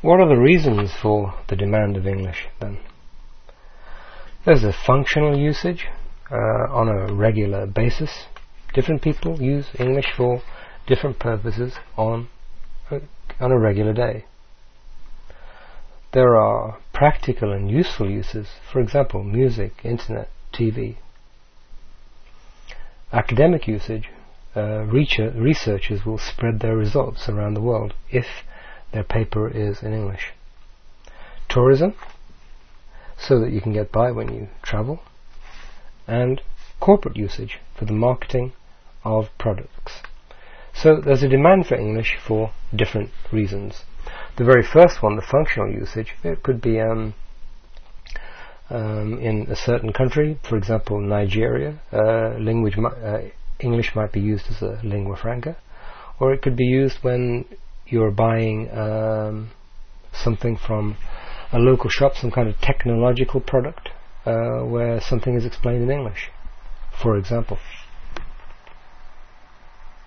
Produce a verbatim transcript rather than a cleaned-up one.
What are the reasons for the demand of English then? There's a functional usage uh, on a regular basis. Different people use English for different purposes on a, on a regular day. There are practical and useful uses, for example, music, internet, T V. Academic usage, uh, researchers will spread their results around the world if their paper is in English. Tourism, so that you can get by when you travel. And corporate usage for the marketing of products. So there's a demand for English for different reasons. The very first one, the functional usage, it could be um, um, in a certain country, for example Nigeria, uh, language mi- uh, English might be used as a lingua franca, or it could be used when you're buying um, something from a local shop, some kind of technological product, uh, where something is explained in English, for example.